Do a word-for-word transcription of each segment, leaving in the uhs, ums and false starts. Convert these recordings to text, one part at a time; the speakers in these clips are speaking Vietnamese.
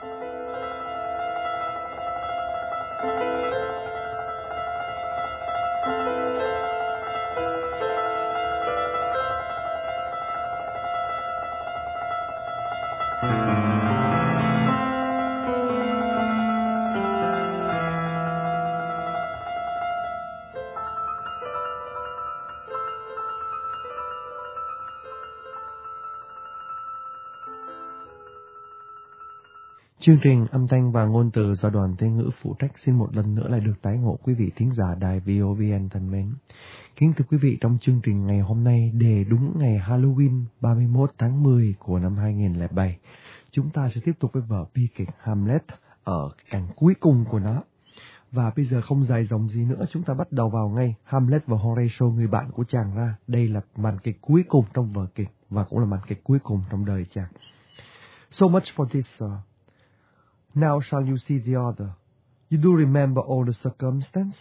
Chương trình âm thanh và ngôn từ do Đoàn Thế Ngữ phụ trách xin một lần nữa lại được tái ngộ quý vị thính giả đài vê o vê en thân mến. Kính thưa quý vị, trong chương trình ngày hôm nay, để đúng ngày Halloween ba mươi mốt tháng mười của năm hai nghìn lẻ bảy, chúng ta sẽ tiếp tục với vở bi kịch Hamlet ở cảnh cuối cùng của nó. Và bây giờ không dài dòng gì nữa, chúng ta bắt đầu vào ngay Hamlet và Horatio, người bạn của chàng ra. Đây là màn kịch cuối cùng trong vở kịch và cũng là màn kịch cuối cùng trong đời chàng. So much for this, sir. Now shall you see the other? You do remember all the circumstance?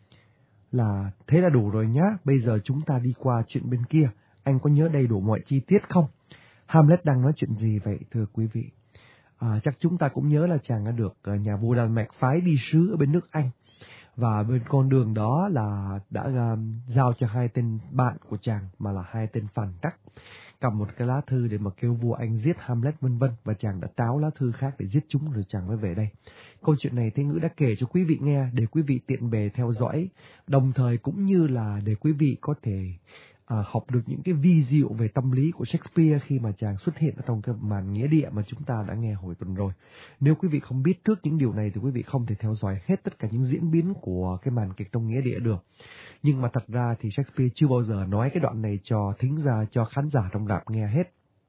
Là thế là đủ rồi nhá, bây giờ chúng ta đi qua chuyện bên kia. Anh có nhớ đầy đủ mọi chi tiết không? Hamlet đang nói chuyện gì vậy thưa quý vị? À, chắc chúng ta cũng nhớ là chàng đã được nhà vua Đan Mạch phái đi sứ ở bên nước Anh. Và bên con đường đó là đã uh, giao cho hai tên bạn của chàng, mà là hai tên phản trắc, cầm một cái lá thư để mà kêu vua Anh giết Hamlet vân vân, và chàng đã tráo lá thư khác để giết chúng rồi chàng mới về đây. Câu chuyện này Thế Ngữ đã kể cho quý vị nghe để quý vị tiện bề theo dõi, đồng thời cũng như là để quý vị có thể à, học được những cái vi diệu về tâm lý của Shakespeare khi mà chàng xuất hiện ở trong cái màn nghĩa địa mà chúng ta đã nghe hồi tuần rồi. Nếu quý vị không biết trước những điều này thì quý vị không thể theo dõi hết tất cả những diễn biến của cái màn kịch trong nghĩa địa được. Nhưng mà thật ra thì Shakespeare chưa bao giờ nói cái đoạn này cho thính giả, cho khán giả trong rạp nghe hết.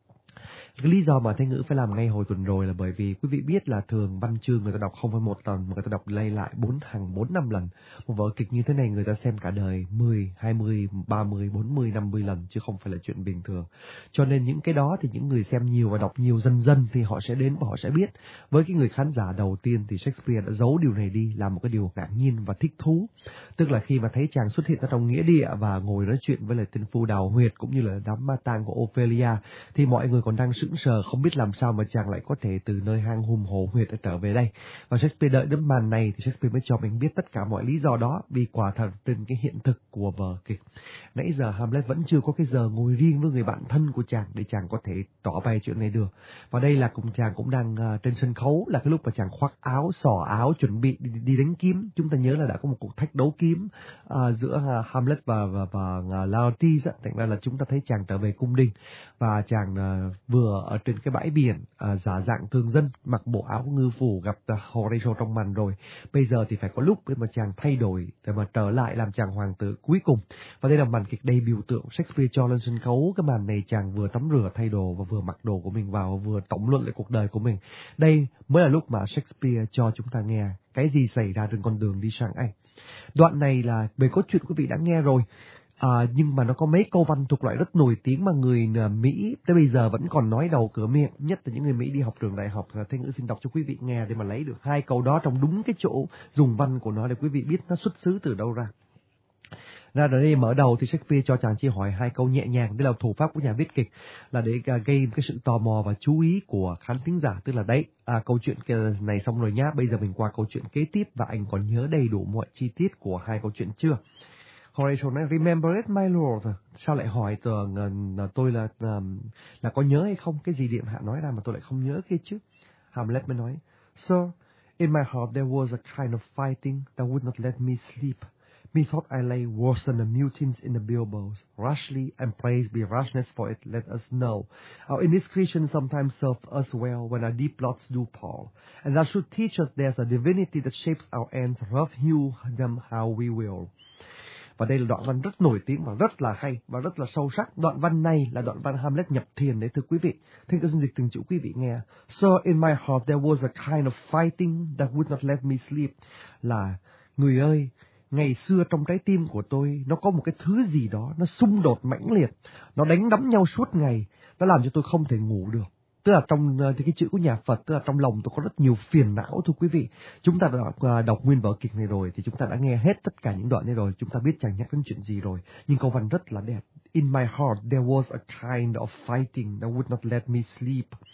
Cái lý do mà Thế Ngữ phải làm ngay hồi tuần rồi là bởi vì quý vị biết là thường văn chương người ta đọc không phải một lần mà người ta đọc lay lại bốn hàng bốn năm lần. Một vở kịch như thế này người ta xem cả đời mười, hai mươi, ba mươi, bốn mươi, năm mươi lần chứ không phải là chuyện bình thường. Cho nên những cái đó thì những người xem nhiều và đọc nhiều dần dần thì họ sẽ đến và họ sẽ biết. Với cái người khán giả đầu tiên thì Shakespeare đã giấu điều này đi, làm một cái điều ngạc nhiên và thích thú. Tức là khi mà thấy chàng xuất hiện ở trong nghĩa địa và ngồi nói chuyện với lại tên phu đào huyệt cũng như là đám ma tang của Ophelia thì mọi người còn đang sững sờ không biết làm sao mà chàng lại có thể từ nơi hang hùm hồ huyệt trở về đây. Và Shakespeare đợi đến màn này thì Shakespeare mới cho mình biết tất cả mọi lý do đó, vì quả thật trên cái hiện thực của vở kịch. Nãy giờ Hamlet vẫn chưa có cái giờ ngồi riêng với người bạn thân của chàng để chàng có thể tỏ bày chuyện này được. Và đây là cùng chàng cũng đang uh, trên sân khấu, là cái lúc mà chàng khoác áo, xỏ áo chuẩn bị đi, đi đánh kiếm. Chúng ta nhớ là đã có một cuộc thách đấu kiếm uh, giữa uh, Hamlet và và, và uh, Laertes. Thành ra là chúng ta thấy chàng trở về cung đình và chàng uh, vừa ở trên cái bãi biển à, giả dạng thường dân, mặc bộ áo ngư phủ gặp uh, Horatio trong màn rồi. Bây giờ thì phải có lúc để mà chàng thay đổi để mà trở lại làm chàng hoàng tử cuối cùng. Và đây là màn kịch đầy biểu tượng. Shakespeare cho lên sân khấu cái màn này, chàng vừa tắm rửa thay đồ và vừa mặc đồ của mình vào, vừa tổng luận lại cuộc đời của mình. Đây mới là lúc mà Shakespeare cho chúng ta nghe cái gì xảy ra trên con đường đi sang Anh. Đoạn này là về cốt truyện quý vị đã nghe rồi. À, nhưng mà nó có mấy câu văn thuộc loại rất nổi tiếng mà người Mỹ tới bây giờ vẫn còn nói đầu cửa miệng, nhất là những người Mỹ đi học trường đại học. Thế Ngữ xin đọc cho quý vị nghe để mà lấy được hai câu đó trong đúng cái chỗ dùng văn của nó để quý vị biết nó xuất xứ từ đâu ra. Ra ở đây mở đầu thì Shakespeare cho chàng chỉ hỏi hai câu nhẹ nhàng, đây là thủ pháp của nhà viết kịch, là để gây cái sự tò mò và chú ý của khán thính giả. Tức là đấy, à, câu chuyện này xong rồi nhá, bây giờ mình qua câu chuyện kế tiếp và anh còn nhớ đầy đủ mọi chi tiết của hai câu chuyện chưa? Horatio nói, remember it, my lord. Sao lại hỏi tưởng uh, tôi là uh, là có nhớ hay không? Cái gì điện hạ nói ra mà tôi lại không nhớ kia chứ? Hamlet mới nói, Sir, in my heart there was a kind of fighting that would not let me sleep. Methought I lay worse than the mutins in the bilboes. Rashly, and praise be rashness for it, let us know. Our indiscretion sometimes serves us well when our deep plots do pall. And that should teach us there's a divinity that shapes our ends, rough hew them how we will. Và đây là đoạn văn rất nổi tiếng và rất là hay và rất là sâu sắc. Đoạn văn này là đoạn văn Hamlet nhập thiền đấy thưa quý vị. Thưa tôi xin dịch từng chữ quý vị nghe. So in my heart there was a kind of fighting that would not let me sleep. Là người ơi, ngày xưa trong trái tim của tôi nó có một cái thứ gì đó, nó xung đột mãnh liệt, nó đánh đấm nhau suốt ngày, nó làm cho tôi không thể ngủ được. Tức là trong thì cái chữ của nhà Phật, tức là trong lòng tôi có rất nhiều phiền não thưa quý vị. Chúng ta đã đọc, đọc nguyên vở kịch này rồi thì chúng ta đã nghe hết tất cả những đoạn này rồi, chúng ta biết chàng nhắc đến chuyện gì rồi. Nhưng câu văn rất là đẹp. In my heart there was a kind of fighting that would not let me sleep.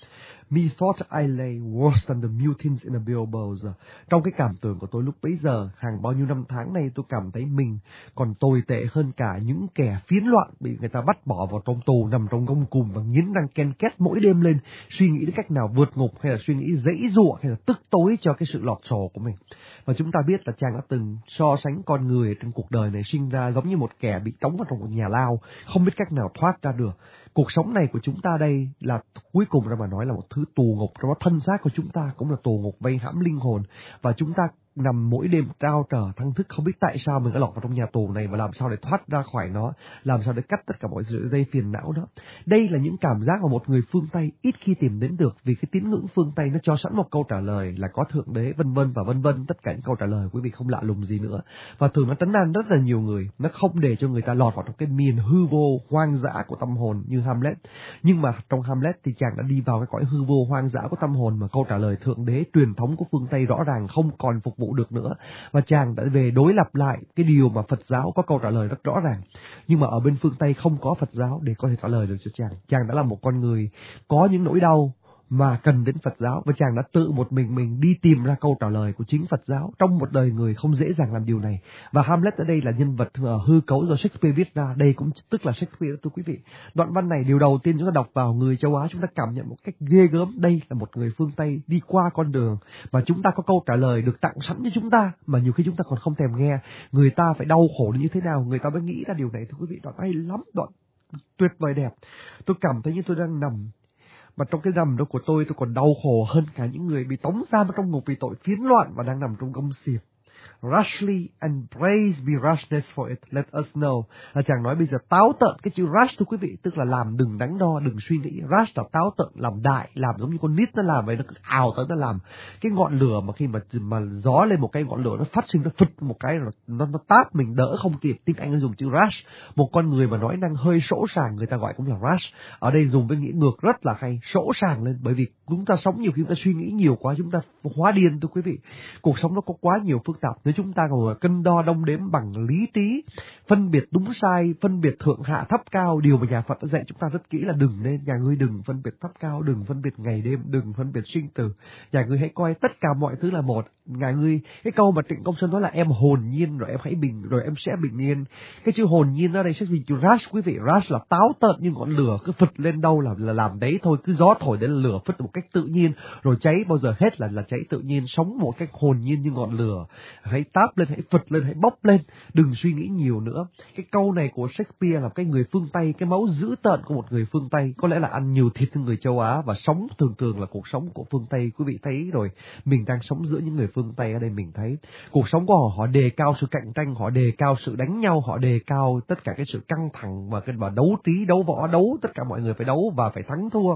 Methought I lay worse than the mutins in a bilboes. Trong cái cảm tưởng của tôi lúc bấy giờ, hàng bao nhiêu năm tháng nay tôi cảm thấy mình còn tồi tệ hơn cả những kẻ phiến loạn bị người ta bắt bỏ vào trong tù, nằm trong gông cùm và nghiến răng ken két mỗi đêm lên, suy nghĩ đến cách nào vượt ngục, hay là suy nghĩ dãy dụa, hay là tức tối cho cái sự lọt sổ của mình. Và chúng ta biết là chàng đã từng so sánh con người trong cuộc đời này sinh ra giống như một kẻ bị trống vào trong một nhà lao, không biết cách nào thoát ra được. Cuộc sống này của chúng ta đây là cuối cùng ra mà nói là một thứ tù ngục, trong đó thân xác của chúng ta cũng là tù ngục vây hãm linh hồn, và chúng ta nằm mỗi đêm trao trở thăng thức không biết tại sao mình đã lọt vào trong nhà tù này và làm sao để thoát ra khỏi nó, làm sao để cắt tất cả mọi sự dây phiền não đó. Đây là những cảm giác mà một người phương Tây ít khi tìm đến được, vì cái tín ngưỡng phương Tây nó cho sẵn một câu trả lời là có thượng đế vân vân và vân vân, tất cả những câu trả lời quý vị không lạ lùng gì nữa, và thường nó trấn an rất là nhiều người, nó không để cho người ta lọt vào trong cái miền hư vô hoang dã của tâm hồn như Hamlet. Nhưng mà trong Hamlet thì chàng đã đi vào cái cõi hư vô hoang dã của tâm hồn mà câu trả lời thượng đế truyền thống của phương Tây rõ ràng không còn phục vụ được nữa, và chàng đã về đối lập lại cái điều mà Phật giáo có câu trả lời rất rõ ràng. Nhưng mà ở bên phương Tây không có Phật giáo để có thể trả lời được cho chàng. Chàng đã là một con người có những nỗi đau mà cần đến Phật giáo, và chàng đã tự một mình mình đi tìm ra câu trả lời của chính Phật giáo. Trong một đời người không dễ dàng làm điều này, và Hamlet ở đây là nhân vật hư cấu do Shakespeare viết ra, đây cũng tức là Shakespeare, thưa quý vị. Đoạn văn này điều đầu tiên chúng ta đọc vào người châu Á, chúng ta cảm nhận một cách ghê gớm, đây là một người phương Tây đi qua con đường mà chúng ta có câu trả lời được tặng sẵn cho chúng ta, mà nhiều khi chúng ta còn không thèm nghe. Người ta phải đau khổ như thế nào người ta mới nghĩ ra điều này, thưa quý vị. Đoạn hay lắm, đoạn tuyệt vời đẹp. Tôi cảm thấy như tôi đang nằm, mà trong cái nằm đó của tôi, tôi còn đau khổ hơn cả những người bị tống giam trong ngục vì tội phiến loạn và đang nằm trong gông xiềng. Rashly and praise be rashness for it, let us know. Là chàng nói bây giờ táo tợn, cái chữ rash thưa quý vị, tức là làm đừng đắn đo, đừng suy nghĩ. Rash là táo tợn, làm đại, làm giống như con nít nó làm vậy, nó ào tới nó làm. Cái ngọn lửa mà khi mà mà gió lên một cái ngọn lửa nó phát sinh, nó phật một cái rồi nó nó tát mình đỡ không kịp. Tiếng Anh nó dùng chữ rash. Một con người mà nói năng hơi sỗ sàng người ta gọi cũng là rash. Ở đây dùng với nghĩa ngược rất là hay, sỗ sàng lên, bởi vì chúng ta sống nhiều khi chúng ta suy nghĩ nhiều quá, chúng ta hóa điên thưa quý vị. Cuộc sống nó có quá nhiều phức tạp. Nếu chúng ta ngồi cân đo đong đếm bằng lý trí, phân biệt đúng sai, phân biệt thượng hạ thấp cao, điều mà nhà Phật đã dạy chúng ta rất kỹ là đừng nên, nhà ngươi đừng phân biệt thấp cao, đừng phân biệt ngày đêm, đừng phân biệt sinh tử. Nhà ngươi hãy coi tất cả mọi thứ là một. Nhà ngươi, cái câu mà Trịnh Công Sơn nói là em hồn nhiên rồi em hãy bình, rồi em sẽ bình yên. Cái chữ hồn nhiên ở đây sẽ dùng chữ rash quý vị. Rash là táo tợn như ngọn lửa, cứ phật lên đâu là là làm đấy thôi, cứ gió thổi đến là lửa phất một cách tự nhiên, rồi cháy bao giờ hết là là cháy tự nhiên, sống một cách hồn nhiên như ngọn lửa. Hãy táp lên, hãy phật lên, hãy bốc lên, đừng suy nghĩ nhiều nữa. Cái câu này của Shakespeare là cái người phương Tây, cái máu dữ tợn của một người phương Tây, có lẽ là ăn nhiều thịt hơn người châu Á và sống thường thường là cuộc sống của phương Tây. Quý vị thấy rồi, mình đang sống giữa những người phương Tây ở đây, mình thấy cuộc sống của họ, họ đề cao sự cạnh tranh, họ đề cao sự đánh nhau, họ đề cao tất cả cái sự căng thẳng và cái và đấu trí, đấu võ, đấu tất cả mọi người phải đấu và phải thắng thua.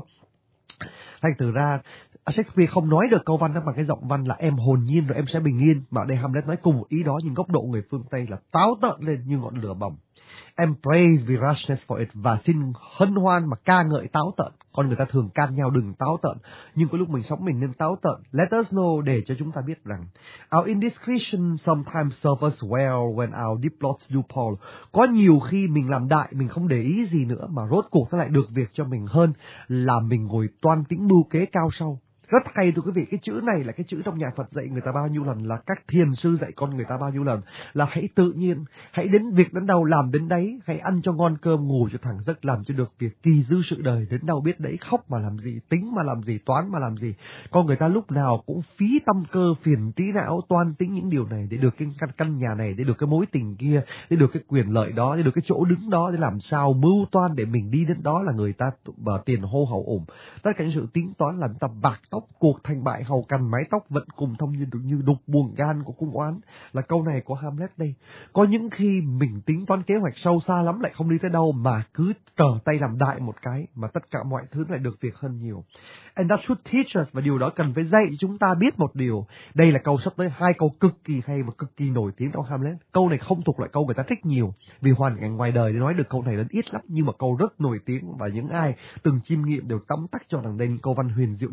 Thành thử ra Shakespeare không nói được câu văn đó bằng cái giọng văn là em hồn nhiên rồi em sẽ bình yên, mà đây Hamlet nói cùng một ý đó nhưng góc độ người phương Tây là táo tợn lên như ngọn lửa bỏng. Em praise the rashness for it, và xin hân hoan mà ca ngợi táo tợn. Con người ta thường can nhau đừng táo tợn, nhưng có lúc mình sống mình nên táo tợn. Let us know, để cho chúng ta biết rằng our indiscretion sometimes serve us well when our deep plots do fall. Có nhiều khi mình làm đại, mình không để ý gì nữa mà rốt cuộc nó lại được việc cho mình hơn là mình ngồi toan tính mưu kế cao sau. Rất hay thưa quý vị, cái chữ này là cái chữ trong nhà Phật dạy người ta bao nhiêu lần, là các thiền sư dạy con người ta bao nhiêu lần, là hãy tự nhiên, hãy đến việc đến đâu làm đến đấy, hãy ăn cho ngon cơm, ngủ cho thẳng giấc, làm cho được việc, kỳ dư sự đời đến đâu biết đấy, khóc mà làm gì, tính mà làm gì, toán mà làm gì. Con người ta lúc nào cũng phí tâm cơ, phiền trí não, toan tính những điều này để được cái căn, căn nhà này, để được cái mối tình kia, để được cái quyền lợi đó, để được cái chỗ đứng đó, để làm sao mưu toan để mình đi đến đó là người ta bờ tiền hô hậu ổn. Tất cả những sự tính toán làm ta bạc tóc, cuộc thành bại hầu cằn mái tóc vẫn cùng thông như như đục buồng gan của cung oán, là câu này của Hamlet đây. Có những khi mình tính toán kế hoạch sâu xa lắm lại không đi tới đâu, mà cứ trở tay làm đại một cái mà tất cả mọi thứ lại được việc hơn nhiều. And that should teach us, và điều đó cần phải dạy chúng ta biết một điều. Đây là câu sắp tới hai câu cực kỳ hay và cực kỳ nổi tiếng trong Hamlet. Câu này không thuộc loại câu người ta thích nhiều, vì hoàn cảnh ngoài đời để nói được câu này đến ít lắm, nhưng mà câu rất nổi tiếng và những ai từng chiêm nghiệm đều tóm tắt cho rằng đây là câu văn huyền diệu nhất nhì của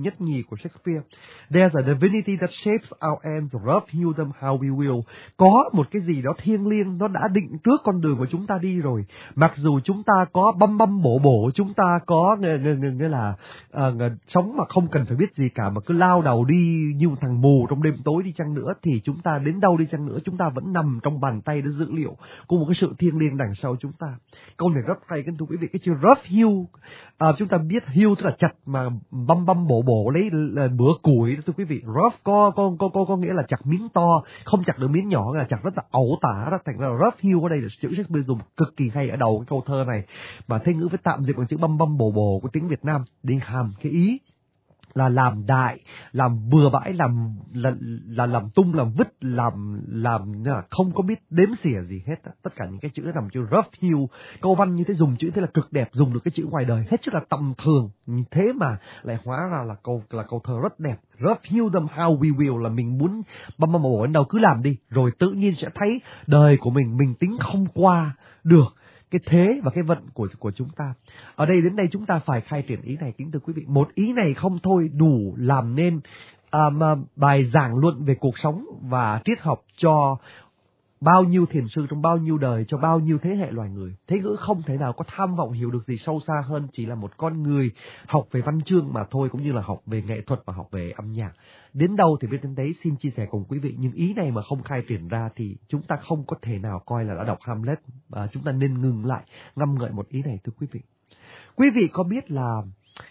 của Shakespeare. There's a divinity that shapes our ends, rough hew them how we will. Có một cái gì đó thiêng liêng, nó đã định trước con đường của chúng ta đi rồi. Mặc dù chúng ta có băm băm bổ bổ, chúng ta có nghĩa là uh, sống mà không cần phải biết gì cả, mà cứ lao đầu đi như một thằng mù trong đêm tối đi chăng nữa, thì chúng ta đến đâu đi chăng nữa, chúng ta vẫn nằm trong bàn tay để dữ liệu của một cái sự thiêng liêng đằng sau chúng ta. Câu này rất hay, kính thưa quý vị. Cái chữ rough hew, uh, chúng ta biết hew tức là chặt, mà băm băm bổ bổ lấy là bữa củi, thưa quý vị. Rough có có có có, có nghĩa là chặt miếng to, không chặt được miếng nhỏ, là chặt rất là ẩu tả đó. Thành ra là rough hew ở đây là chữ Shakespeare dùng cực kỳ hay ở đầu cái câu thơ này, mà Thế Ngữ phải tạm dịch bằng chữ băm băm bổ bổ của tiếng Việt Nam để hàm cái ý là làm đại, làm bừa bãi, làm là, là làm tung, làm vứt, làm làm là không có biết đếm xỉa gì hết. Tất cả những cái chữ đó nằm chữ rough hew. Câu văn như thế dùng chữ thế là cực đẹp, dùng được cái chữ ngoài đời hết sức là tầm thường, thế mà lại hóa ra là câu là câu thơ rất đẹp. Rough hew them how we will là mình muốn băm băm bổ đến đâu cứ làm đi, rồi tự nhiên sẽ thấy đời của mình mình tính không qua được cái thế và cái vận của của chúng ta. Ở đây đến đây chúng ta phải khai triển ý này, kính thưa quý vị. Một ý này không thôi đủ làm nên um, bài giảng luận về cuộc sống và triết học cho bao nhiêu thiền sư trong bao nhiêu đời, cho bao nhiêu thế hệ loài người. Thế Ngữ không thể nào có tham vọng hiểu được gì sâu xa hơn, chỉ là một con người học về văn chương mà thôi, cũng như là học về nghệ thuật và học về âm nhạc. Đến đâu thì biết đến đấy, xin chia sẻ cùng quý vị. Nhưng ý này mà không khai triển ra thì chúng ta không có thể nào coi là đã đọc Hamlet. À, chúng ta nên ngừng lại ngâm ngợi một ý này, thưa quý vị. Quý vị có biết là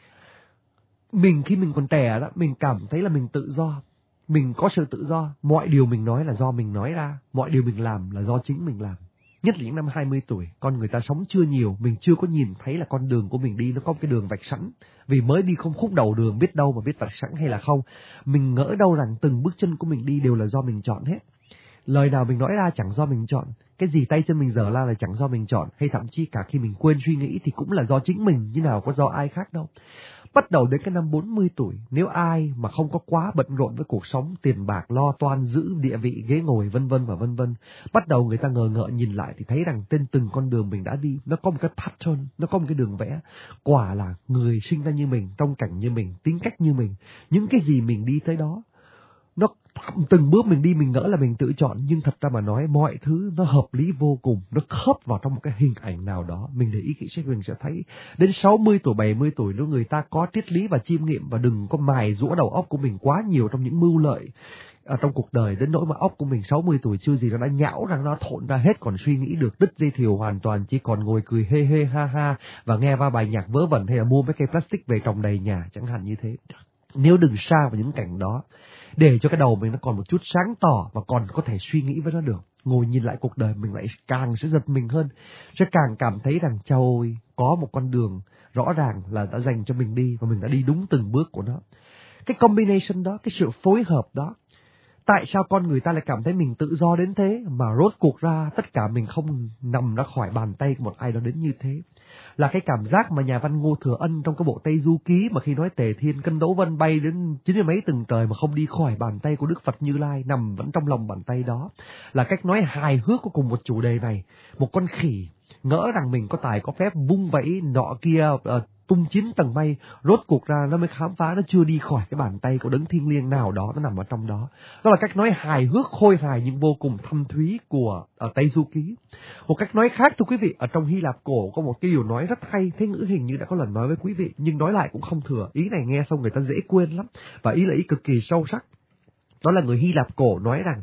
mình khi mình còn trẻ đó, mình cảm thấy là mình tự do. Mình có sự tự do, mọi điều mình nói là do mình nói ra, mọi điều mình làm là do chính mình làm. Nhất là những năm hai mươi tuổi, con người ta sống chưa nhiều, mình chưa có nhìn thấy là con đường của mình đi nó có một cái đường vạch sẵn. Vì mới đi không khúc đầu đường, biết đâu mà biết vạch sẵn hay là không. Mình ngỡ đâu rằng từng bước chân của mình đi đều là do mình chọn hết. Lời nào mình nói ra chẳng do mình chọn, cái gì tay chân mình dở ra là chẳng do mình chọn, hay thậm chí cả khi mình quên suy nghĩ thì cũng là do chính mình, chứ nào có do ai khác đâu. Bắt đầu đến cái năm bốn mươi tuổi, nếu ai mà không có quá bận rộn với cuộc sống, tiền bạc, lo toan, giữ địa vị, ghế ngồi, vân vân và vân vân, bắt đầu người ta ngờ ngợ nhìn lại thì thấy rằng trên từng con đường mình đã đi, nó có một cái pattern, nó có một cái đường vẽ. Quả là người sinh ra như mình, trong cảnh như mình, tính cách như mình, những cái gì mình đi tới đó, nó từng bước mình đi mình ngỡ là mình tự chọn, nhưng thật ra mà nói mọi thứ nó hợp lý vô cùng, nó khớp vào trong một cái hình ảnh nào đó. Mình để ý kỹ sẽ mình sẽ thấy đến sáu mươi tuổi, bảy mươi tuổi nếu người ta có triết lý và chiêm nghiệm, và đừng có mài giũa đầu óc của mình quá nhiều trong những mưu lợi ở trong cuộc đời, đến nỗi mà óc của mình sáu mươi tuổi chưa gì nó đã nhão rằng nó thộn ra hết, còn suy nghĩ được, đứt dây thiều hoàn toàn, chỉ còn ngồi cười hê hê ha ha và nghe va bài nhạc vớ vẩn, hay là mua mấy cây plastic về trồng đầy nhà chẳng hạn như thế. Nếu đừng sa vào những cảnh đó, để cho cái đầu mình nó còn một chút sáng tỏ và còn có thể suy nghĩ với nó được, ngồi nhìn lại cuộc đời mình lại càng sẽ giật mình hơn, sẽ càng cảm thấy rằng trời ơi, có một con đường rõ ràng là đã dành cho mình đi và mình đã đi đúng từng bước của nó. Cái combination đó, cái sự phối hợp đó, tại sao con người ta lại cảm thấy mình tự do đến thế, mà rốt cuộc ra tất cả mình không nằm ra khỏi bàn tay của một ai đó đến như thế. Là cái cảm giác mà nhà văn Ngô Thừa Ân trong cái bộ Tây Du Ký, mà khi nói Tề Thiên cân đấu vân bay đến chín mươi mấy tầng trời mà không đi khỏi bàn tay của Đức Phật Như Lai, nằm vẫn trong lòng bàn tay đó. Là cách nói hài hước của cùng một chủ đề này. Một con khỉ ngỡ rằng mình có tài có phép vung vẫy nọ kia, uh, tung chín tầng mây, rốt cuộc ra nó mới khám phá nó chưa đi khỏi cái bàn tay của đấng thiêng liêng nào đó, nó nằm ở trong đó. Đó là cách nói hài hước, khôi hài nhưng vô cùng thâm thúy của ở Tây Du Ký. Một cách nói khác, thưa quý vị, ở trong Hy Lạp cổ có một cái điều nói rất hay, Thế Ngữ hình như đã có lần nói với quý vị, nhưng nói lại cũng không thừa. Ý này nghe xong người ta dễ quên lắm, và ý là ý cực kỳ sâu sắc. Đó là người Hy Lạp cổ nói rằng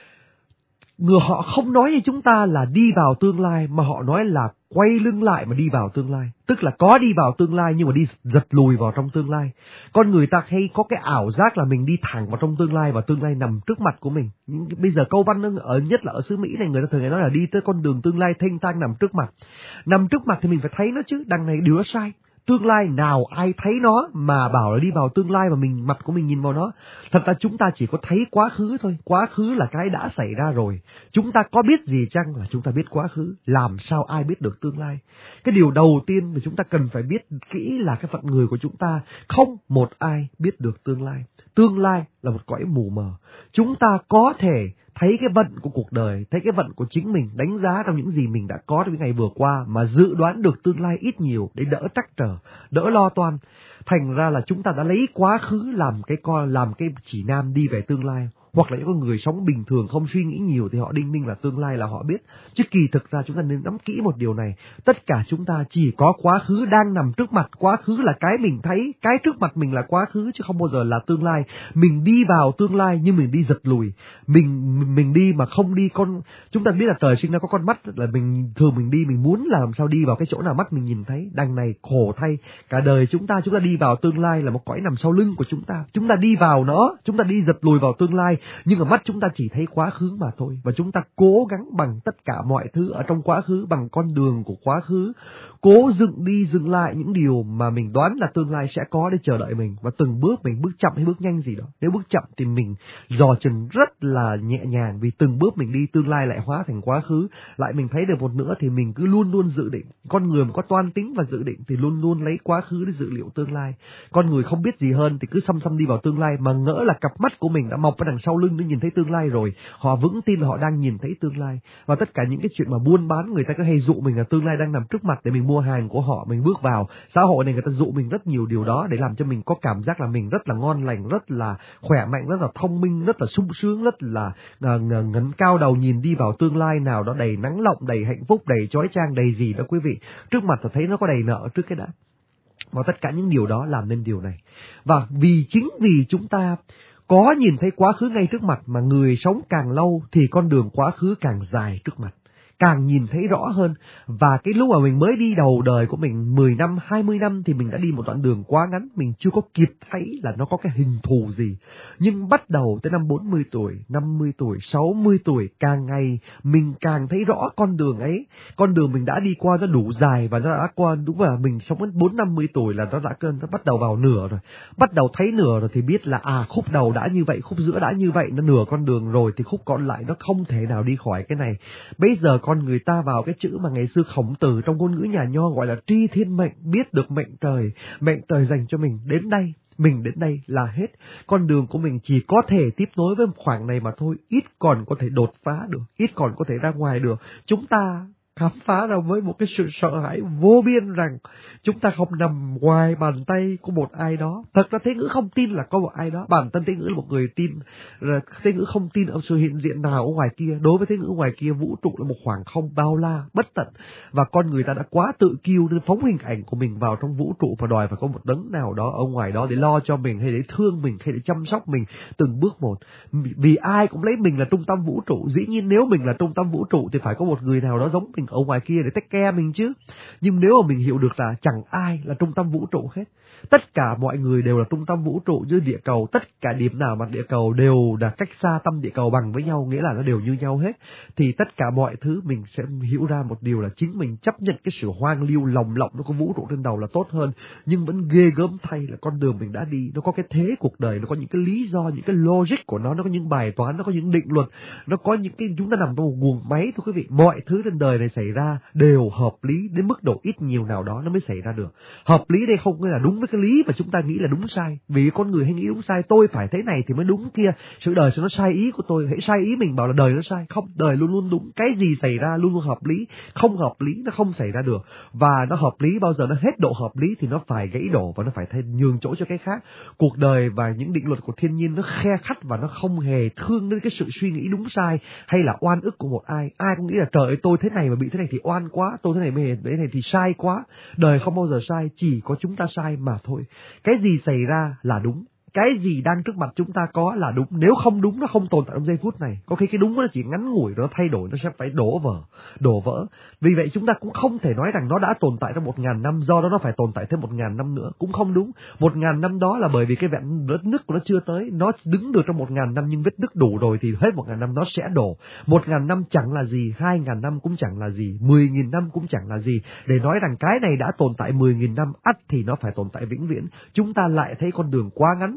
người họ không nói như chúng ta là đi vào tương lai, mà họ nói là quay lưng lại mà đi vào tương lai. Tức là có đi vào tương lai nhưng mà đi giật lùi vào trong tương lai. Con người ta hay có cái ảo giác là mình đi thẳng vào trong tương lai và tương lai nằm trước mặt của mình. Nhưng bây giờ câu văn ở nhất là ở xứ Mỹ này, người ta thường nói là đi tới con đường tương lai thênh thang nằm trước mặt. Nằm trước mặt thì mình phải thấy nó chứ, đằng này điều đó sai. Tương lai nào ai thấy nó mà bảo là đi vào tương lai mà mình mặt của mình nhìn vào nó. Thật ra chúng ta chỉ có thấy quá khứ thôi. Quá khứ là cái đã xảy ra rồi. Chúng ta có biết gì chăng là chúng ta biết quá khứ. Làm sao ai biết được tương lai? Cái điều đầu tiên mà chúng ta cần phải biết kỹ là cái phận người của chúng ta. Không một ai biết được tương lai. Tương lai là một cõi mù mờ. Chúng ta có thể thấy cái vận của cuộc đời, thấy cái vận của chính mình, đánh giá trong những gì mình đã có trong những ngày vừa qua mà dự đoán được tương lai ít nhiều để đỡ trắc trở, đỡ lo toan. Thành ra là chúng ta đã lấy quá khứ làm cái con làm cái chỉ nam đi về tương lai. Hoặc là những con người sống bình thường không suy nghĩ nhiều thì họ đinh ninh là tương lai là họ biết. Chứ kỳ thực ra chúng ta nên nắm kỹ một điều này. Tất cả chúng ta chỉ có quá khứ đang nằm trước mặt. Quá khứ là cái mình thấy, cái trước mặt mình là quá khứ chứ không bao giờ là tương lai. Mình đi vào tương lai nhưng mình đi giật lùi. Mình mình đi mà không đi con. Chúng ta biết là trời sinh ra có con mắt, là mình thường mình đi mình muốn là làm sao đi vào cái chỗ nào mắt mình nhìn thấy. Đằng này khổ thay, cả đời chúng ta chúng ta đi vào tương lai là một cõi nằm sau lưng của chúng ta. Chúng ta đi vào nó, chúng ta đi giật lùi vào tương lai. Nhưng ở mắt chúng ta chỉ thấy quá khứ mà thôi. Và chúng ta cố gắng bằng tất cả mọi thứ ở trong quá khứ, bằng con đường của quá khứ, cố dựng đi dựng lại những điều mà mình đoán là tương lai sẽ có để chờ đợi mình. Và từng bước mình bước chậm hay bước nhanh gì đó. Nếu bước chậm thì mình dò chừng rất là nhẹ nhàng, vì từng bước mình đi tương lai lại hóa thành quá khứ. Lại mình thấy được một nữa thì mình cứ luôn luôn dự định. Con người mà có toan tính và dự định thì luôn luôn lấy quá khứ để dự liệu tương lai. Con người không biết gì hơn thì cứ xăm xăm đi vào tương lai mà ngỡ là cặp mắt của mình đã mọc ở đằng sau lưng để nhìn thấy tương lai rồi. Họ vững tin là họ đang nhìn thấy tương lai. Và tất cả những cái chuyện mà buôn bán, người ta cứ hay dụ mình là tương lai đang nằm trước mặt để mình mua hàng của họ, mình bước vào. Xã hội này người ta dụ mình rất nhiều điều đó để làm cho mình có cảm giác là mình rất là ngon lành, rất là khỏe mạnh, rất là thông minh, rất là sung sướng, rất là ngẩng cao đầu nhìn đi vào tương lai nào đó đầy nắng lộng, đầy hạnh phúc, đầy chói chang, đầy gì đó quý vị. Trước mặt ta thấy nó có đầy nợ trước cái đã. Và tất cả những điều đó làm nên điều này. Và vì chính vì chúng ta có nhìn thấy quá khứ ngay trước mặt mà người sống càng lâu thì con đường quá khứ càng dài trước mặt, càng nhìn thấy rõ hơn. Và cái lúc mà mình mới đi đầu đời của mình mười năm, hai mươi năm thì mình đã đi một đoạn đường quá ngắn, mình chưa có kịp thấy là nó có cái hình thù gì. Nhưng bắt đầu tới năm bốn mươi tuổi, năm mươi tuổi, sáu mươi tuổi, càng ngày mình càng thấy rõ con đường ấy. Con đường mình đã đi qua nó đủ dài và nó đã qua, đúng là mình sống đến bốn năm mươi tuổi là nó đã nó bắt đầu vào nửa rồi. Bắt đầu thấy nửa rồi thì biết là à khúc đầu đã như vậy, khúc giữa đã như vậy, nó nửa con đường rồi thì khúc còn lại nó không thể nào đi khỏi cái này. Bây giờ con người ta vào cái chữ mà ngày xưa Khổng Tử trong ngôn ngữ nhà Nho gọi là tri thiên mệnh, biết được mệnh trời, mệnh trời dành cho mình đến đây, mình đến đây là hết. Con đường của mình chỉ có thể tiếp nối với khoảng này mà thôi, ít còn có thể đột phá được, ít còn có thể ra ngoài được. Chúng ta khám phá ra với một cái sự sợ hãi vô biên rằng chúng ta không nằm ngoài bàn tay của một ai đó. Thật ra Thế Ngữ không tin là có một ai đó. Bản thân Thế Ngữ là một người tin, Thế Ngữ không tin ở sự hiện diện nào ở ngoài kia. Đối với Thế Ngữ ngoài kia, vũ trụ là một khoảng không bao la, bất tận. Và con người ta đã quá tự kiêu nên phóng hình ảnh của mình vào trong vũ trụ và đòi phải có một đấng nào đó ở ngoài đó để lo cho mình, hay để thương mình, hay để chăm sóc mình từng bước một. Vì ai cũng lấy mình là trung tâm vũ trụ. Dĩ nhiên nếu mình là trung tâm vũ trụ thì phải có một người nào đó giống mình ở ngoài kia để take care mình chứ. Nhưng nếu mà mình hiểu được là chẳng ai là trung tâm vũ trụ hết, tất cả mọi người đều là trung tâm vũ trụ dưới địa cầu, tất cả điểm nào mặt địa cầu đều là cách xa tâm địa cầu bằng với nhau, nghĩa là nó đều như nhau hết, thì tất cả mọi thứ mình sẽ hiểu ra một điều là chính mình chấp nhận cái sự hoang lưu lồng lộng nó có vũ trụ trên đầu là tốt hơn. Nhưng vẫn ghê gớm thay là con đường mình đã đi nó có cái thế cuộc đời, nó có những cái lý do, những cái logic của nó, nó có những bài toán, nó có những định luật, nó có những cái, chúng ta nằm trong một guồng máy thôi quý vị. Mọi thứ trên đời này xảy ra đều hợp lý đến mức độ ít nhiều nào đó nó mới xảy ra được. Hợp lý đây không nghĩa là đúng với cái lý mà chúng ta nghĩ là đúng sai, vì con người hay nghĩ đúng sai, tôi phải thế này thì mới đúng kia, sự đời sẽ nó sai ý của tôi, hãy sai ý mình bảo là đời nó sai. Không, đời luôn luôn đúng, cái gì xảy ra luôn luôn hợp lý, không hợp lý nó không xảy ra được. Và nó hợp lý bao giờ nó hết độ hợp lý thì nó phải gãy đổ và nó phải thay nhường chỗ cho cái khác. Cuộc đời và những định luật của thiên nhiên nó khe khắt và nó không hề thương đến cái sự suy nghĩ đúng sai hay là oan ức của một ai. Ai cũng nghĩ là trời ơi tôi thế này mà bị thế này thì oan quá, tôi thế này mà thế này thì sai quá. Đời không bao giờ sai, chỉ có chúng ta sai mà thôi. Cái gì xảy ra là đúng, cái gì đang trước mặt chúng ta có là đúng. Nếu không đúng nó không tồn tại trong giây phút này. Có khi cái đúng nó chỉ ngắn ngủi, nó thay đổi, nó sẽ phải đổ vỡ, đổ vỡ. Vì vậy chúng ta cũng không thể nói rằng nó đã tồn tại trong một ngàn năm, do đó nó phải tồn tại thêm một ngàn năm nữa. Cũng không đúng. Một ngàn năm đó là bởi vì cái vết vết nứt của nó chưa tới. Nó đứng được trong một ngàn năm nhưng vết nứt đủ rồi thì hết một ngàn năm nó sẽ đổ. Một ngàn năm chẳng là gì, hai ngàn năm cũng chẳng là gì, mười nghìn năm cũng chẳng là gì. Để nói rằng cái này đã tồn tại mười nghìn năm, ắt thì nó phải tồn tại vĩnh viễn. Chúng ta lại thấy con đường quá ngắn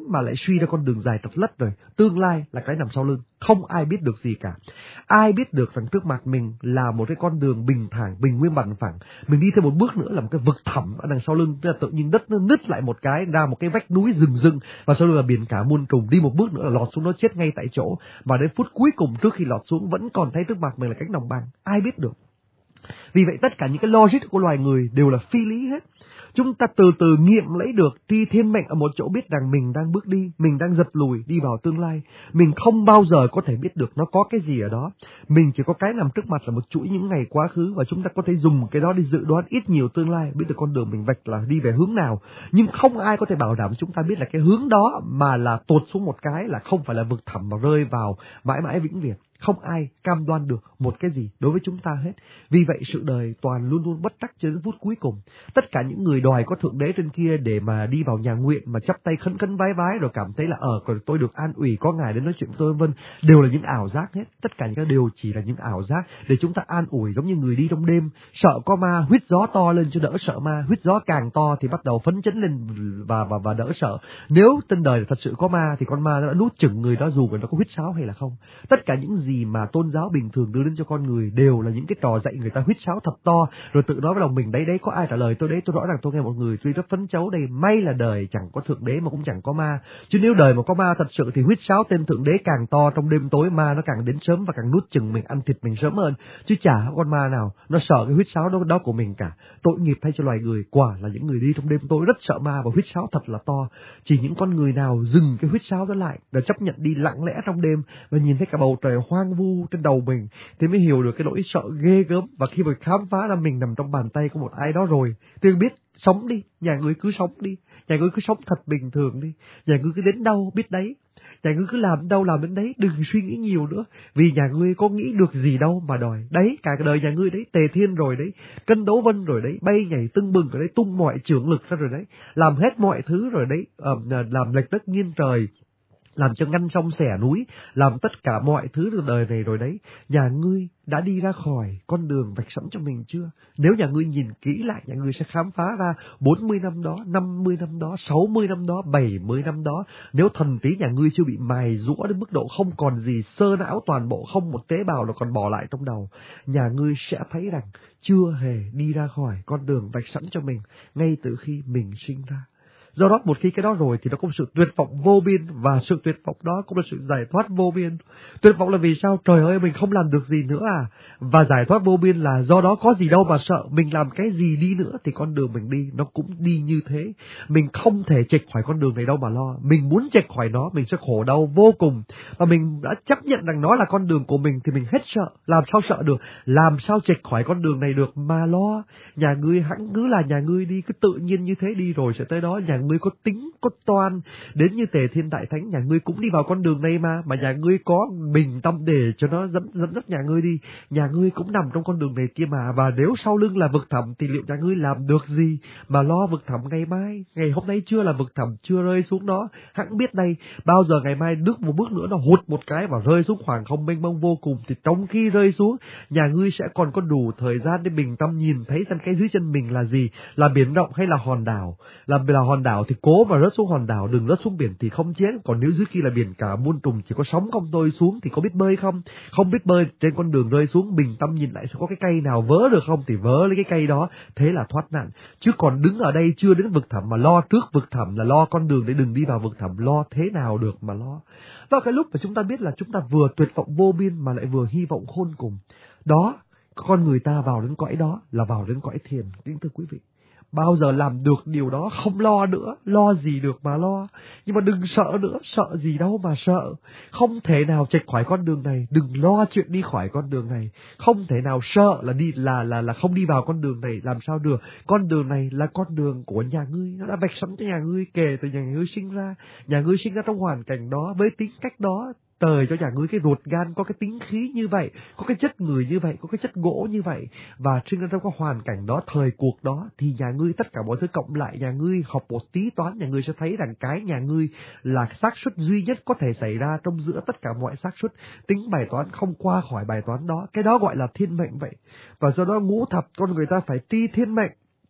toán mà lại suy ra con đường dài trật lất rồi. Tương lai là cái nằm sau lưng, không ai biết được gì cả. Ai biết được rằng trước mặt mình là một cái con đường bình thản, bình nguyên bằng phẳng. Mình đi thêm một bước nữa là một cái vực thẳm ở đằng sau lưng, tức là tự nhiên đất nó nứt lại một cái ra một cái vách núi rừng rừng, và sau lưng là biển cả muôn trùng. Đi một bước nữa là lọt xuống, nó chết ngay tại chỗ. Mà đến phút cuối cùng trước khi lọt xuống vẫn còn thấy trước mặt mình là cánh đồng bằng. Ai biết được. Vì vậy tất cả những cái logic của loài người đều là phi lý hết. Chúng ta từ từ nghiệm lấy được tri thiên mệnh ở một chỗ, biết rằng mình đang bước đi, mình đang giật lùi đi vào tương lai. Mình không bao giờ có thể biết được nó có cái gì ở đó. Mình chỉ có cái nằm trước mặt là một chuỗi những ngày quá khứ, và chúng ta có thể dùng cái đó để dự đoán ít nhiều tương lai, biết được con đường mình vạch là đi về hướng nào. Nhưng không ai có thể bảo đảm chúng ta biết là cái hướng đó mà là tụt xuống một cái là không phải là vực thẳm mà rơi vào mãi mãi vĩnh viễn. Không ai cam đoan được một cái gì đối với chúng ta hết. Vì vậy sự đời toàn luôn luôn bất trắc cho đến phút cuối cùng. Tất cả những người đòi có thượng đế trên kia để mà đi vào nhà nguyện mà chắp tay khấn khấn vái vái rồi cảm thấy là ở còn tôi được an ủi, có ngài đến nói chuyện với tôi vân, đều là những ảo giác hết. Tất cả những cái đều chỉ là những ảo giác để chúng ta an ủi, giống như người đi trong đêm sợ có ma, huýt gió to lên cho đỡ sợ ma, huýt gió càng to thì bắt đầu phấn chấn lên và và và đỡ sợ. Nếu trên đời thật sự có ma thì con ma đã nuốt chửng người đó dù người đó có huýt sáo hay là không. Tất cả những gì mà tôn giáo bình thường đưa đến cho con người đều là những cái trò dạy người ta huýt sáo thật to rồi tự nói với lòng mình đấy đấy, có ai trả lời tôi đấy, tôi rõ ràng tôi nghe một người tuy rất phấn chấu đây, may là đời chẳng có thượng đế mà cũng chẳng có ma, chứ nếu đời mà có ma thật sự thì huýt sáo tên thượng đế càng to trong đêm tối, ma nó càng đến sớm và càng nuốt chừng mình, ăn thịt mình sớm hơn, chứ chả có con ma nào nó sợ cái huýt sáo đó, đó của mình cả. Tội nghiệp thay cho loài người, quả là những người đi trong đêm tối rất sợ ma và huýt sáo thật là to. Chỉ những con người nào dừng cái huýt sáo đó lại và chấp nhận đi lặng lẽ trong đêm và nhìn thấy cả bầu trời hoang vu trên đầu mình thì mới hiểu được cái nỗi sợ ghê gớm. Và khi mà khám phá ra mình nằm trong bàn tay của một ai đó rồi thì biết sống đi, nhà ngươi cứ sống đi, nhà ngươi cứ sống thật bình thường đi, nhà ngươi cứ đến đâu biết đấy, nhà ngươi cứ làm đâu làm đến đấy, đừng suy nghĩ nhiều nữa, vì nhà ngươi có nghĩ được gì đâu mà đòi. Đấy, cả đời nhà ngươi đấy, tề thiên rồi đấy, cân đấu vân rồi đấy, bay nhảy tưng bừng rồi đấy, tung mọi trưởng lực ra rồi đấy, làm hết mọi thứ rồi đấy, ờ, làm lệch đất nghiêng trời, làm cho ngăn sông xẻ núi, làm tất cả mọi thứ từ đời này rồi đấy. Nhà ngươi đã đi ra khỏi con đường vạch sẵn cho mình chưa? Nếu nhà ngươi nhìn kỹ lại, nhà ngươi sẽ khám phá ra bốn mươi năm đó, năm mươi năm đó, sáu mươi năm đó, bảy mươi năm đó, nếu thần trí nhà ngươi chưa bị mài rũa đến mức độ không còn gì, sơ não toàn bộ, không một tế bào nào còn bỏ lại trong đầu, nhà ngươi sẽ thấy rằng chưa hề đi ra khỏi con đường vạch sẵn cho mình ngay từ khi mình sinh ra. Do đó một khi cái đó rồi thì nó có một sự tuyệt vọng vô biên, và sự tuyệt vọng đó cũng là sự giải thoát vô biên. Tuyệt vọng là vì sao? Trời ơi, mình không làm được gì nữa à? Và giải thoát vô biên là do đó có gì đâu mà sợ, mình làm cái gì đi nữa thì con đường mình đi nó cũng đi như thế. Mình không thể chệch khỏi con đường này đâu mà lo. Mình muốn chệch khỏi nó mình sẽ khổ đau vô cùng. Và mình đã chấp nhận rằng nó là con đường của mình thì mình hết sợ. Làm sao sợ được? Làm sao chệch khỏi con đường này được mà lo? Nhà ngươi hẵng cứ là nhà ngươi đi, cứ tự nhiên như thế đi rồi sẽ tới đó. Nhà ngươi có tính, có toan, đến như Tề Thiên Đại Thánh, nhà ngươi cũng đi vào con đường này mà, mà nhà ngươi có bình tâm để cho nó dẫn dẫn dắt nhà ngươi đi, nhà ngươi cũng nằm trong con đường này kia mà. Và nếu sau lưng là vực thẳm thì liệu nhà ngươi làm được gì mà lo vực thẳm ngày mai? Ngày hôm nay chưa là vực thẳm, chưa rơi xuống đó, hẵng biết đây, bao giờ ngày mai bước một bước nữa nó hụt một cái và rơi xuống khoảng không mênh mông vô cùng, thì trong khi rơi xuống, nhà ngươi sẽ còn có đủ thời gian để bình tâm nhìn thấy xem cái dưới chân mình là gì, là biển rộng hay là hòn đảo. Là là hòn đảo thì cố mà rớt xuống hòn đảo, đừng rớt xuống biển thì không chết. Còn nếu dưới kia là biển cả muôn trùng chỉ có sóng không tôi xuống thì có biết bơi không? Không biết bơi, trên con đường rơi xuống bình tâm nhìn lại sẽ có cái cây nào vớ được không thì vớ lấy cái cây đó, thế là thoát nạn. Chứ còn đứng ở đây chưa đến vực thẳm mà lo trước vực thẳm là lo con đường để đừng đi vào vực thẳm, lo thế nào được mà lo. Đó cái lúc mà chúng ta biết là chúng ta vừa tuyệt vọng vô biên mà lại vừa hy vọng khôn cùng. Đó, con người ta vào đến cõi đó là vào đến cõi thiền, kính thưa quý vị. Bao giờ làm được điều đó không lo nữa, lo gì được mà lo. Nhưng mà đừng sợ nữa, sợ gì đâu mà sợ. Không thể nào chệch khỏi con đường này, đừng lo chuyện đi khỏi con đường này. Không thể nào sợ là đi là là là không đi vào con đường này, làm sao được. Con đường này là con đường của nhà ngươi, nó đã vạch sẵn cho nhà ngươi kể từ nhà ngươi sinh ra. Nhà ngươi sinh ra trong hoàn cảnh đó, với tính cách đó, trời cho nhà ngươi cái ruột gan có cái tính khí như vậy, có cái chất người như vậy, có cái chất gỗ như vậy, và sinh ra trong cái hoàn cảnh đó, thời cuộc đó, thì nhà ngươi tất cả mọi thứ cộng lại, nhà ngươi học một tí toán, nhà ngươi sẽ thấy rằng cái nhà ngươi là xác suất duy nhất có thể xảy ra trong giữa tất cả mọi xác suất, tính bài toán không qua khỏi bài toán đó, cái đó gọi là thiên mệnh vậy. Và do đó ngũ thập con người ta phải tri thiên mệnh.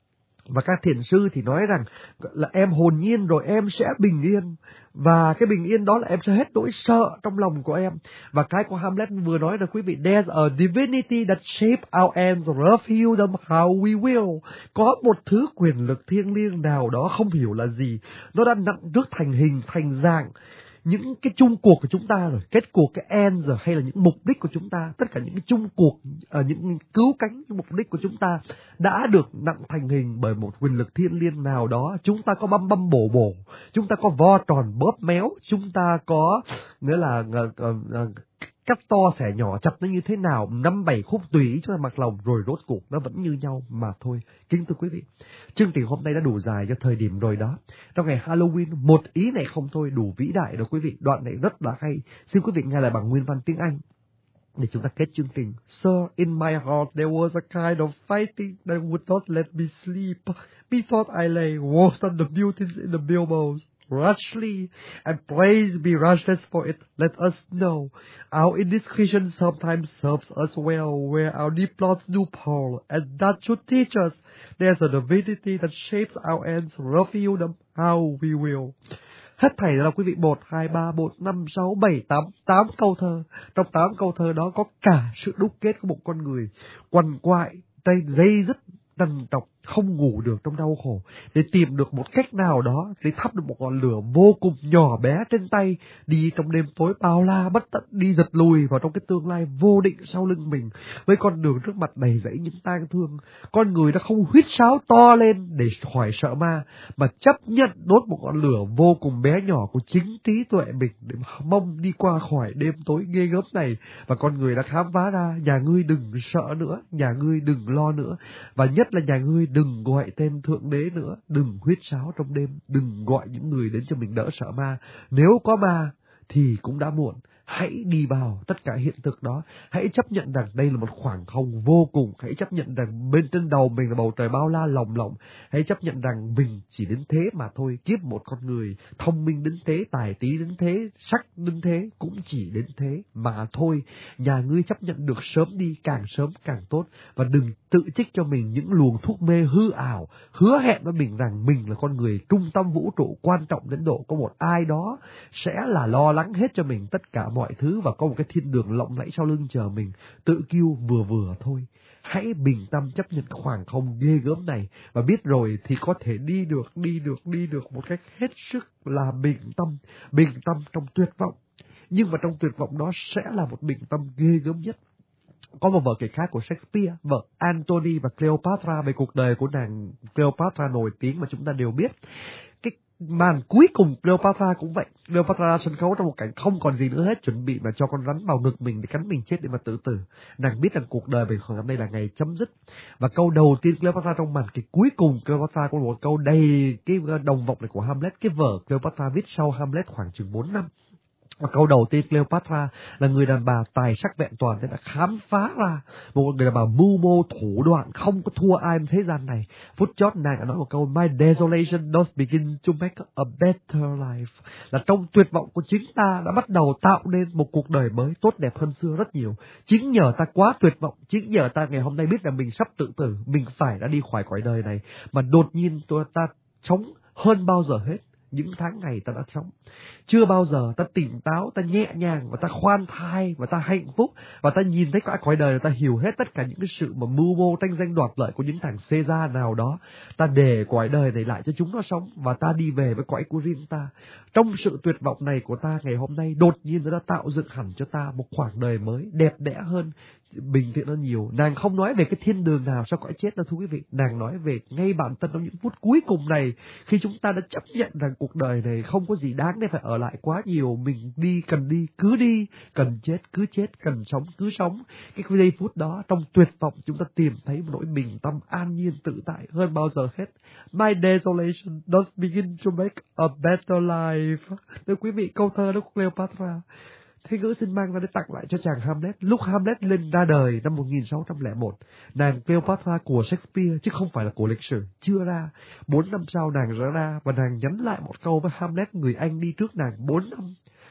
Và các thiền sư thì nói rằng là em hồn nhiên rồi em sẽ bình yên. Và cái bình yên đó là em sẽ hết nỗi sợ trong lòng của em. Và cái của Hamlet vừa nói là quý vị, there's a divinity that shape our ends, reveal them how we will. Có một thứ quyền lực thiêng liêng nào đó không hiểu là gì, nó đã nặng rước thành hình, thành dạng những cái chung cuộc của chúng ta rồi, kết cuộc cái end rồi, hay là những mục đích của chúng ta, tất cả những cái chung cuộc, uh, những cứu cánh những mục đích của chúng ta đã được nặng thành hình bởi một quyền lực thiêng liêng nào đó. Chúng ta có băm băm bổ bổ, chúng ta có vo tròn bóp méo, chúng ta có nghĩa là uh, uh, uh, cắt to xẻ nhỏ, chặt nó như thế nào, năm bảy khúc tùy ý cho mặc lòng, rồi rốt cuộc nó vẫn như nhau mà thôi. Kính thưa quý vị, chương trình hôm nay đã đủ dài cho thời điểm rồi đó. Trong ngày Halloween, một ý này không thôi đủ vĩ đại rồi quý vị. Đoạn này rất là hay. Xin quý vị nghe lại bằng nguyên văn tiếng Anh để chúng ta kết chương trình. Sir, in my heart there was a kind of fighting that would not let me sleep. Methought I lay worse than the beauties in the bilboes. Rashly, and praise be rashness for it, let us know. Our indiscretion sometimes serves us well, where our deep plots do fall, and that should teach us there's a divinity that shapes our ends, reveal them how we will. Hết thảy là quý vị, một, hai, ba, bốn, năm, sáu, bảy, tám, tám câu thơ. Trong tám câu thơ đó có cả sự đúc kết của một con người quằn quại, tay dây dứt, trằn trọc, không ngủ được trong đau khổ, để tìm được một cách nào đó để thắp được một ngọn lửa vô cùng nhỏ bé trên tay, đi trong đêm tối bao la bất tận, đi giật lùi vào trong cái tương lai vô định sau lưng mình, với con đường trước mặt đầy dẫy những tang thương. Con người đã không huýt sáo to lên để khỏi sợ ma, mà chấp nhận đốt một ngọn lửa vô cùng bé nhỏ của chính trí tuệ mình để mong đi qua khỏi đêm tối ghê gớm này. Và con người đã khám phá ra, nhà ngươi đừng sợ nữa, nhà ngươi đừng lo nữa, và nhất là nhà ngươi đừng gọi tên Thượng Đế nữa, đừng huýt sáo trong đêm, đừng gọi những người đến cho mình đỡ sợ ma. Nếu có ma thì cũng đã muộn. Hãy đi vào tất cả hiện thực đó. Hãy chấp nhận rằng đây là một khoảng không vô cùng. Hãy chấp nhận rằng bên trên đầu mình là bầu trời bao la lồng lộng. Hãy chấp nhận rằng mình chỉ đến thế mà thôi. Kiếp một con người thông minh đến thế, tài trí đến thế, sắc đến thế, cũng chỉ đến thế mà thôi. Nhà ngươi chấp nhận được sớm đi, càng sớm càng tốt. Và đừng tự trích cho mình những luồng thuốc mê hư ảo, hứa hẹn với mình rằng mình là con người trung tâm vũ trụ, quan trọng đến độ có một ai đó sẽ là lo lắng hết cho mình tất cả mọi thứ, và có một cái thiên đường lộng lẫy sau lưng chờ mình. Tự kiêu vừa vừa thôi. Hãy bình tâm chấp nhận khoảng không ghê gớm này, và biết rồi thì có thể đi được, đi được, đi được một cách hết sức là bình tâm, bình tâm trong tuyệt vọng. Nhưng mà trong tuyệt vọng đó sẽ là một bình tâm ghê gớm nhất. Có một vở kịch khác của Shakespeare, vở Antony và Cleopatra, về cuộc đời của nàng Cleopatra nổi tiếng mà chúng ta đều biết. Cái màn cuối cùng Cleopatra cũng vậy. Cleopatra sân khấu trong một cảnh không còn gì nữa hết, chuẩn bị mà cho con rắn vào ngực mình để cắn mình chết để mà tự tử. Nàng biết rằng cuộc đời mình khoảng đây là ngày chấm dứt. Và câu đầu tiên Cleopatra trong màn kịch cuối cùng, Cleopatra có một câu đầy cái đồng vọng này của Hamlet. Cái vở Cleopatra viết sau Hamlet khoảng chừng bốn năm. Và câu đầu tiên Cleopatra là người đàn bà tài sắc vẹn toàn đã khám phá ra một người đàn bà mưu mô thủ đoạn không có thua ai trên thế gian này. Phút chót nàng đã nói một câu: My desolation does begin to make a better life. Là trong tuyệt vọng của chính ta đã bắt đầu tạo nên một cuộc đời mới tốt đẹp hơn xưa rất nhiều. Chính nhờ ta quá tuyệt vọng, chính nhờ ta ngày hôm nay biết rằng mình sắp tự tử, mình phải đã đi khỏi cõi đời này, mà đột nhiên tôi ta sống hơn bao giờ hết. Những tháng ngày ta đã sống, chưa bao giờ ta tỉnh táo, ta nhẹ nhàng, và ta khoan thai, và ta hạnh phúc, và ta nhìn thấy cả cõi đời, ta hiểu hết tất cả những cái sự mà mưu mô tranh danh đoạt lợi của những thằng Caesar nào đó. Ta để cõi đời này lại cho chúng nó sống, và ta đi về với cõi của riêng ta. Trong sự tuyệt vọng này của ta ngày hôm nay, đột nhiên nó đã tạo dựng hẳn cho ta một khoảng đời mới, đẹp đẽ hơn, bình thiện hơn nhiều. Nàng không nói về cái thiên đường nào sau cõi chết đâu thưa quý vị. Nàng nói về ngay bản thân trong những phút cuối cùng này, khi chúng ta đã chấp nhận rằng cuộc đời này không có gì đáng để phải ở lại quá nhiều. Mình đi cần đi cứ đi, cần chết cứ chết, cần sống cứ sống. Cái giây phút đó trong tuyệt vọng chúng ta tìm thấy một nỗi bình tâm an nhiên tự tại hơn bao giờ hết. My desolation does begin to make a better life. Thưa quý vị, câu thơ đó của Cleopatra, thế ngữ xin mang ra để tặng lại cho chàng Hamlet. Lúc Hamlet lên ra đời năm một nghìn sáu trăm lẻ một, nàng Cleopatra của Shakespeare chứ không phải là của lịch sử chưa ra. Bốn năm sau nàng ra ra, và nàng nhắn lại một câu với Hamlet, người anh đi trước nàng bốn năm.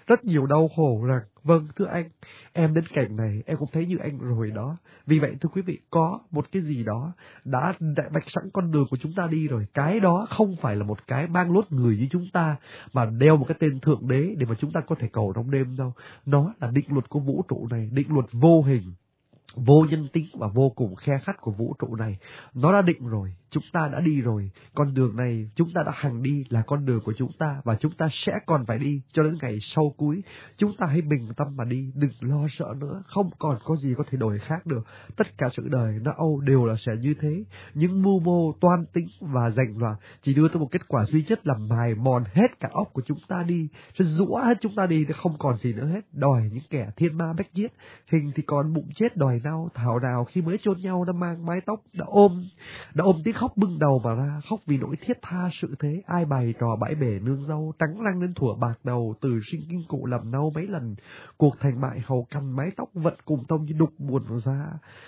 rất nhiều đau khổ rằng, vâng thưa anh, em đến cảnh này em cũng thấy như anh rồi đó. Vì vậy thưa quý vị, có một cái gì đó đã, đã vạch sẵn con đường của chúng ta đi rồi. Cái đó không phải là một cái mang lốt người như chúng ta, mà đeo một cái tên thượng đế để mà chúng ta có thể cầu trong đêm đâu. Nó là định luật của vũ trụ này, định luật vô hình, vô nhân tính và vô cùng khe khắt của vũ trụ này. Nó đã định rồi, chúng ta đã đi rồi. Con đường này chúng ta đã hằng đi là con đường của chúng ta, và chúng ta sẽ còn phải đi cho đến ngày sau cuối. Chúng ta hãy bình tâm mà đi, đừng lo sợ nữa, không còn có gì có thể đổi khác được. Tất cả sự đời nó âu đều là sẽ như thế. Những mưu mô toan tính và giành loạn chỉ đưa tới một kết quả duy nhất là mài mòn hết cả óc của chúng ta đi, sẽ rũa hết chúng ta đi, nó không còn gì nữa hết. Đòi những kẻ thiên ma bách giết, hình thì còn bụng chết đòi đau. Thảo nào khi mới chôn nhau đã mang mái tóc, đã ôm đã ôm tiếng khóc bưng đầu mà ra, khóc vì nỗi thiết tha sự thế. Ai bày trò bãi bể nương dâu, trắng răng lên thủa bạc đầu, từ sinh kinh cụ làm nâu mấy lần. Cuộc thành bại hầu cầm mái tóc vận cùng tông như đục buồn ra.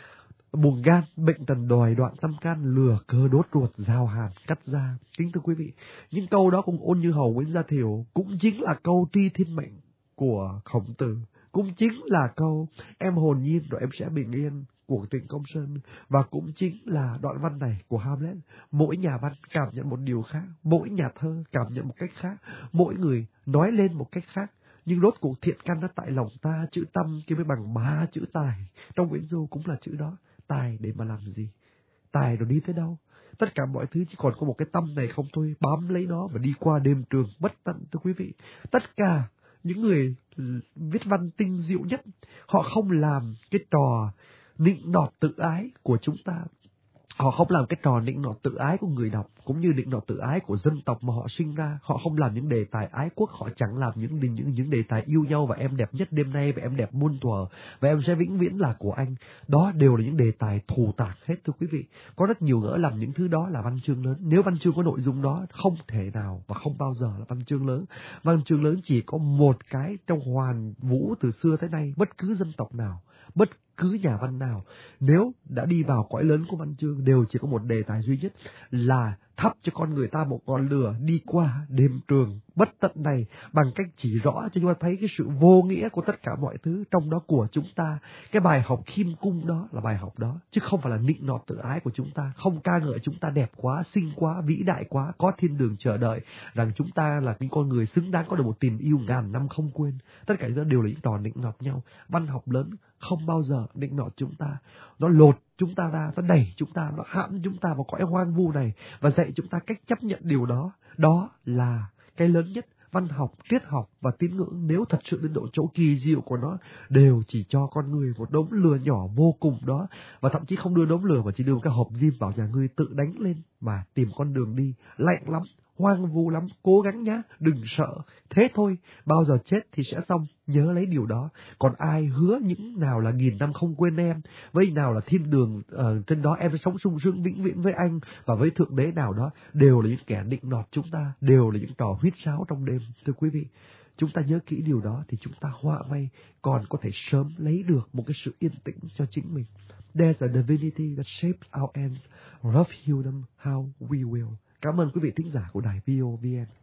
Buồn gan, bệnh tần đòi đoạn tâm can, lừa cơ đốt ruột, giao hàn cắt da. Kính thưa quý vị, những câu đó cũng ôn như hầu Nguyễn Gia Thiều, cũng chính là câu tri thiên mệnh của Khổng Tử, cũng chính là câu em hồn nhiên rồi em sẽ bình yên của Trịnh Công Sơn, và cũng chính là đoạn văn này của Hamlet. Mỗi nhà văn cảm nhận một điều khác, mỗi nhà thơ cảm nhận một cách khác, mỗi người nói lên một cách khác. Nhưng rốt cuộc thiện căn nó tại lòng ta, chữ tâm kia mới bằng ba chữ tài. Trong Nguyễn Du cũng là chữ đó. Tài để mà làm gì? Tài rồi đi tới đâu? Tất cả mọi thứ chỉ còn có một cái tâm này không thôi, bám lấy nó và đi qua đêm trường bất tận, thưa quý vị. Tất cả những người viết văn tinh diệu nhất, họ không làm cái trò nịnh nọt tự ái của chúng ta. Họ không làm cái trò nịnh nọt tự ái của người đọc, cũng như nịnh nọt tự ái của dân tộc mà họ sinh ra. Họ không làm những đề tài ái quốc, họ chẳng làm những những những đề tài yêu nhau và em đẹp nhất đêm nay, và em đẹp muôn thuở, và em sẽ vĩnh viễn là của anh. Đó đều là những đề tài thù tạc hết, thưa quý vị. Có rất nhiều ngỡ làm những thứ đó là văn chương lớn. Nếu văn chương có nội dung đó, không thể nào và không bao giờ là văn chương lớn. Văn chương lớn chỉ có một cái trong hoàn vũ từ xưa tới nay. Bất cứ dân tộc nào, bất cứ nhà văn nào, nếu đã đi vào cõi lớn của văn chương, đều chỉ có một đề tài duy nhất là thắp cho con người ta một ngọn lửa đi qua đêm trường bất tận này, bằng cách chỉ rõ cho chúng ta thấy cái sự vô nghĩa của tất cả mọi thứ, trong đó của chúng ta. Cái bài học khiêm cung đó là bài học đó, chứ không phải là nịnh nọt tự ái của chúng ta, không ca ngợi chúng ta đẹp quá, xinh quá, vĩ đại quá, có thiên đường chờ đợi, rằng chúng ta là những con người xứng đáng có được một tình yêu ngàn năm không quên. Tất cả đó đều là những trò nịnh nọt nhau. Văn học lớn không bao giờ nịnh nọt chúng ta, nó lột chúng ta ra, nó đẩy chúng ta, nó hãm chúng ta vào cõi hoang vu này và dạy chúng ta cách chấp nhận điều đó. Đó là cái lớn nhất. Văn học, triết học và tín ngưỡng, nếu thật sự đến độ chỗ kỳ diệu của nó, đều chỉ cho con người một đống lửa nhỏ vô cùng đó, và thậm chí không đưa đống lửa mà chỉ đưa một cái hộp diêm vào nhà ngươi tự đánh lên mà tìm con đường đi. Lạnh lắm, hoang vu lắm, cố gắng nhá, đừng sợ. Thế thôi, bao giờ chết thì sẽ xong, nhớ lấy điều đó. Còn ai hứa những nào là nghìn năm không quên em, với nào là thiên đường uh, trên đó em sẽ sống sung sướng vĩnh viễn với anh, và với thượng đế nào đó, đều là những kẻ định nọt chúng ta, đều là những trò huýt sáo trong đêm. Thưa quý vị, chúng ta nhớ kỹ điều đó thì chúng ta họa may còn có thể sớm lấy được một cái sự yên tĩnh cho chính mình. There's a divinity that shapes our ends, rough hew them how we will. Cảm ơn quý vị thính giả của đài vê o vê en.